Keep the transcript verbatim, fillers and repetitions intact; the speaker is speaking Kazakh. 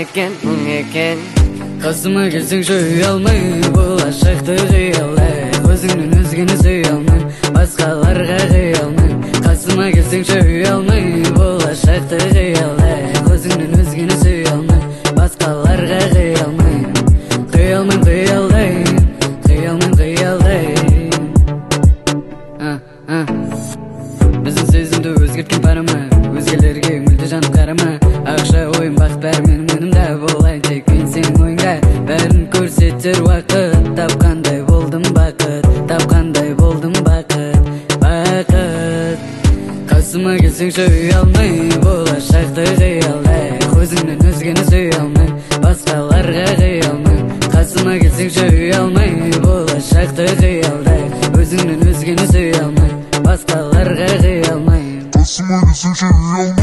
екен, мұң екен. Қасыма келсең жөй алмай, болашақты қиялдай. Өзіңнен өзгені сүй алмай, басқаларға қиялмай. Қасыма келсең жөй алмай, болашақты қиялдай. Өзіңнен өзгені сүй алмай, басқаларға қиялмай. Қиялмай, қиялдай, қиялмай, қиялдай. Біздің сезімді өзгерткен парама, өзгелерге мүлде жанып қарама. Ақша ойын бақыт бәрі менің мойнымда, болайын тек мен сенің ойыңда. Бәрін көрсетер уақыт, тапқандай болдым бақыт, тапқандай болдым бақыт, бақыт. Қасыма келсең жөй алмай, болашақты қиялдай. Өзіңнен өзгені сүй алмай, басқаларға қиялмай. Қасыма келсең жөй алмай, болашақты қиялдай. Өзіңнен өзгені сүй алмай, басқаларға қиялмай. Қасыма келсең жөй алмай.